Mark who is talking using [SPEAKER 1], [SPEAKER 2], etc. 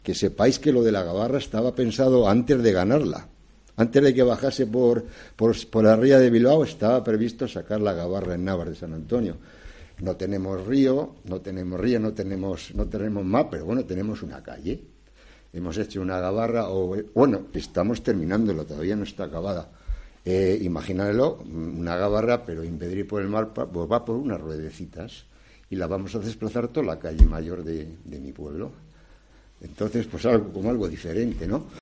[SPEAKER 1] Que sepáis que lo de la Gabarra estaba pensado antes de ganarla. Antes de que bajase por la ría de Bilbao, estaba previsto sacar la Gabarra en Navas de San Antonio. No tenemos río, no tenemos mar, pero bueno, tenemos una calle. Hemos hecho una Gabarra, estamos terminándolo, todavía no está acabada. Imaginadlo, una Gabarra, pero Impedrí por el mar, pues va por unas ruedecitas y la vamos a desplazar toda la calle mayor de mi pueblo. Entonces, pues algo diferente, ¿no?